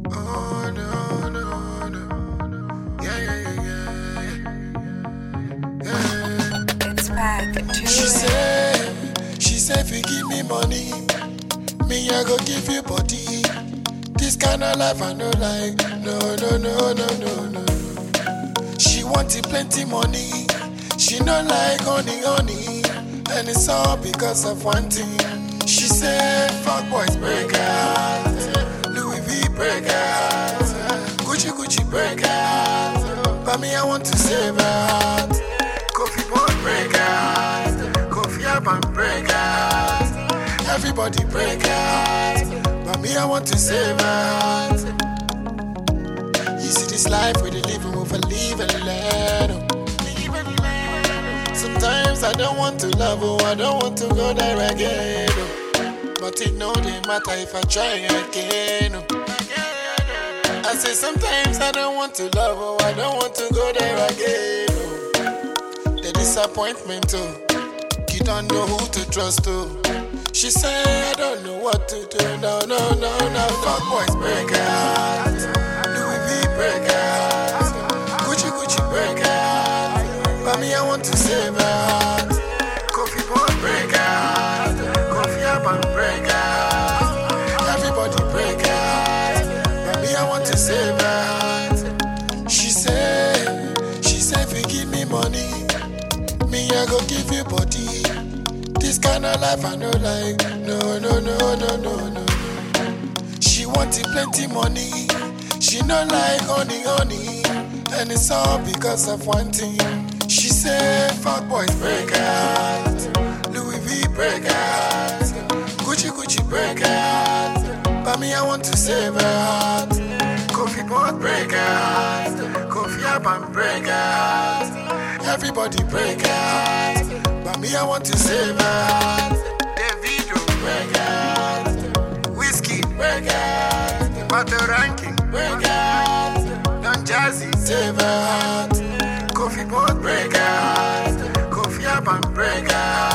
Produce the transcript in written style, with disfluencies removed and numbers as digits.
Oh no, no, no. Yeah, yeah, yeah, yeah. It's back. She said, if you give me money, me I go give you body. This kind of life I know like, no, no, no, no, no, no. She wanted plenty money, she not like honey, and it's all because of one thing. She said, fuck boys break out, Louis V break out, Gucci break out, but me I want to save out. Coffee boy break out, Coffee Urban break out, everybody break out, but me I want to save out. You see this life we live with a live and let 'em. Sometimes I don't want to love, oh, I don't want to go there again, oh. But it no they matter if I try again, oh. I say sometimes I don't want to love, oh, I don't want to go there again, oh. The disappointment, oh, you don't know who to trust, oh. She say I don't know what to do, no, fuck boys break out, Louis V break out, Gucci break out, but me I want to save out. Coffee boy break out, Coffee Urban break out, everybody break out, but me I want to save out. She said if you give me money, me I go give you body. This kind of life I know like, no. She wanted plenty money, she not like honey, and it's all because of one thing. She said, fuck boys break out, Louis V break out, Gucci break out, but me I want to save out. Coffee boy break out, Coffee Urban break out, everybody break out, but me I want to save out. Davido break out, Whiskey break out, Battle Ranking break out, Don Jazzy save out, Coffee boy break out, Coffee Urban break out.